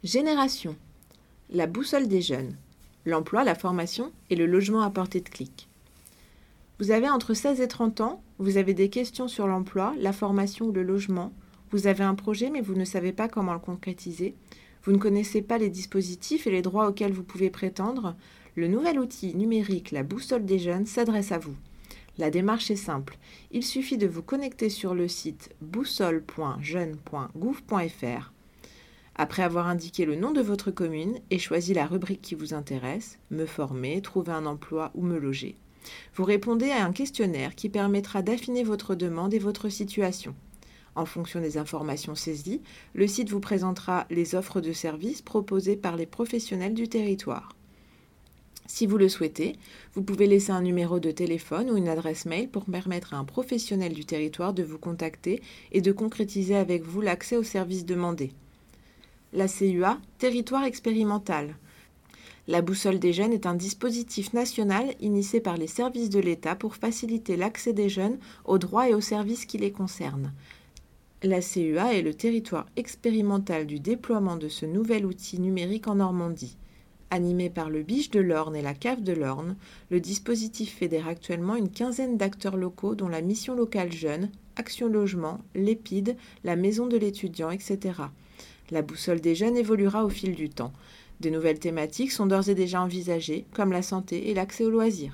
Génération, la boussole des jeunes, l'emploi, la formation et le logement à portée de clic. Vous avez entre 16 et 30 ans, vous avez des questions sur l'emploi, la formation ou le logement, vous avez un projet mais vous ne savez pas comment le concrétiser, vous ne connaissez pas les dispositifs et les droits auxquels vous pouvez prétendre, le nouvel outil numérique, la boussole des jeunes, s'adresse à vous. La démarche est simple, il suffit de vous connecter sur le site boussole.jeune.gouv.fr. Après avoir indiqué le nom de votre commune et choisi la rubrique qui vous intéresse, me former, trouver un emploi ou me loger, vous répondez à un questionnaire qui permettra d'affiner votre demande et votre situation. En fonction des informations saisies, le site vous présentera les offres de services proposées par les professionnels du territoire. Si vous le souhaitez, vous pouvez laisser un numéro de téléphone ou une adresse mail pour permettre à un professionnel du territoire de vous contacter et de concrétiser avec vous l'accès aux services demandés. La CUA, territoire expérimental. La boussole des jeunes est un dispositif national initié par les services de l'État pour faciliter l'accès des jeunes aux droits et aux services qui les concernent. La CUA est le territoire expérimental du déploiement de ce nouvel outil numérique en Normandie. Animé par le Biche de l'Orne et la Cave de l'Orne, le dispositif fédère actuellement une quinzaine d'acteurs locaux dont la Mission locale jeune, Action Logement, l'EPID, la Maison de l'étudiant, etc. La boussole des jeunes évoluera au fil du temps. De nouvelles thématiques sont d'ores et déjà envisagées, comme la santé et l'accès aux loisirs.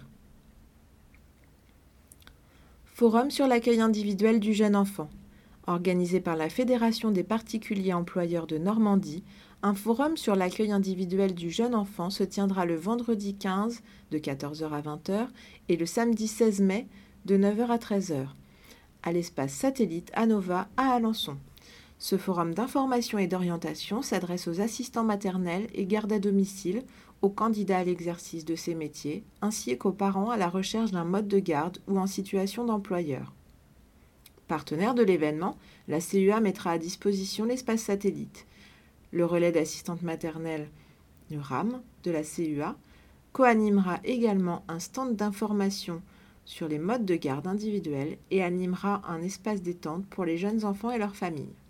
Forum sur l'accueil individuel du jeune enfant. Organisé par la Fédération des particuliers employeurs de Normandie, un forum sur l'accueil individuel du jeune enfant se tiendra le vendredi 15 de 14h à 20h et le samedi 16 mai de 9h à 13h à l'espace Satellite Anova à Alençon. Ce forum d'information et d'orientation s'adresse aux assistants maternels et gardes à domicile, aux candidats à l'exercice de ces métiers, ainsi qu'aux parents à la recherche d'un mode de garde ou en situation d'employeur. Partenaire de l'événement, la CUA mettra à disposition l'espace Satellite. Le relais d'assistante maternelle, le RAM, de la CUA, co-animera également un stand d'information sur les modes de garde individuels et animera un espace détente pour les jeunes enfants et leurs familles.